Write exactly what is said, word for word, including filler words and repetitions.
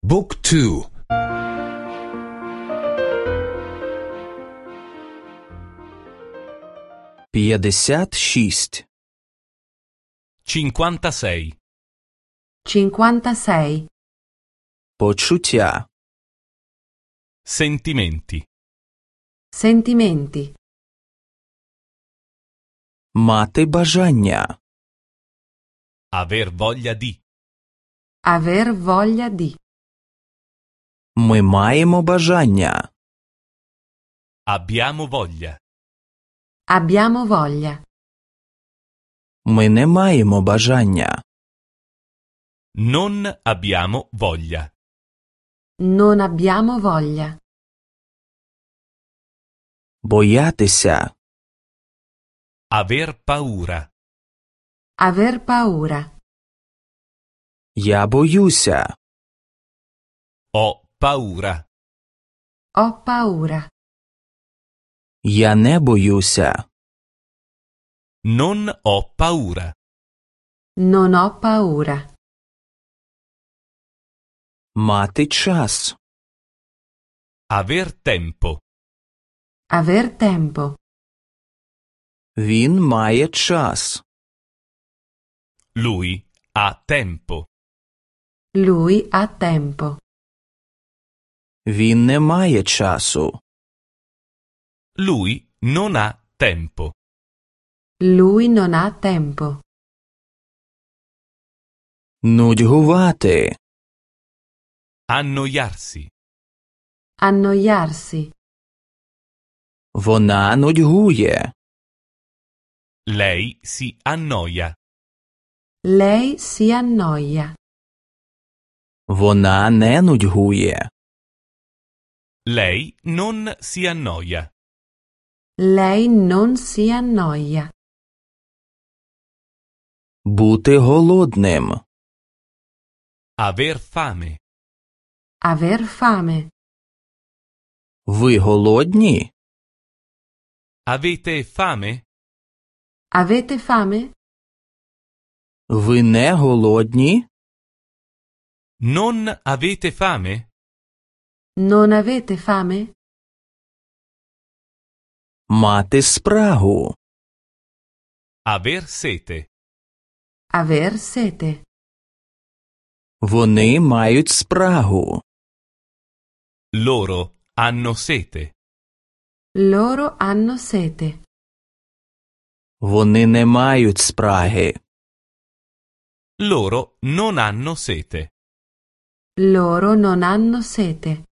Book two. п'ятдесят шість. cinquantasei. cinquantasei. Почуття. Sentimenti. Sentimenti. Мати бажання. Aver voglia di. Aver voglia di. Ми маємо бажання. Abbiamo voglia. Abbiamo voglia. Ми не маємо бажання. Non abbiamo voglia. Non abbiamo voglia. Боятися. Aver paura. Aver paura. Я боюся. Ho paura. Ho paura. Я не боюся. Non ho paura. Non ho paura. Мати час. Aver tempo. Aver tempo. Він має час. Lui ha tempo. Lui ha tempo. Він не має часу. Lui non ha tempo. Lui non ha tempo. Нудьгувати. Annoiarsi. Annoiarsi. Вона нудьгує. Lei si annoia. Lei si annoia. Вона не нудьгує. Lei non si annoia. Lei non si annoia. Бути голодним. Aver fame. Aver fame. Ви голодні? Avete fame? Avete fame? Ви не голодні? Non avete fame? Non avete fame? Мати спрагу. Aver sete. Aver sete. Вони мають спрагу. Loro hanno sete. Loro hanno sete. Вони не мають спраги. Loro non hanno sete. Loro non hanno sete.